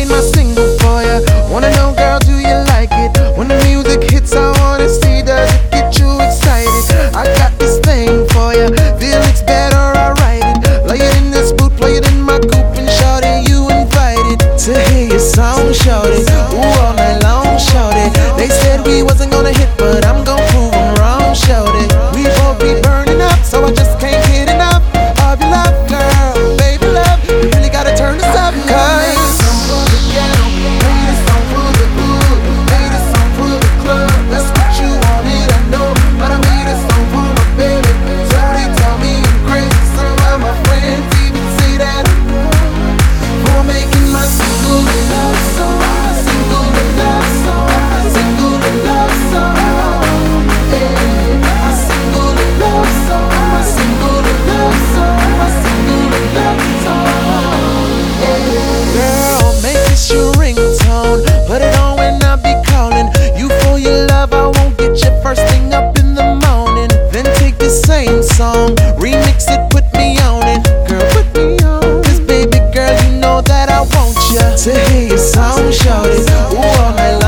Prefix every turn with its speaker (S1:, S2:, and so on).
S1: making my single for ya. Wanna know, girl, do you like it? When the music hits, I wanna see, does it get you excited? I got this thing for ya. Feelings better, I write it. Lay it in this boot, play it in my coupe, and shorty, you invited to hear your song, shorty. Ooh, all night long, shorty. They said we wasn't gonna hit, but I'm gon' prove 'em wrong, shorty. We both be burning up, so I just can't get enough of your love, girl. Baby love, you really gotta turn this up, cause put it on when I be calling you for your love. I won't get you first thing up in the morning. Then take the same song, remix it, put me on it. Girl, put me on. Cause baby girl, you know that I want you to hear your song, shorty. Ooh, all night long.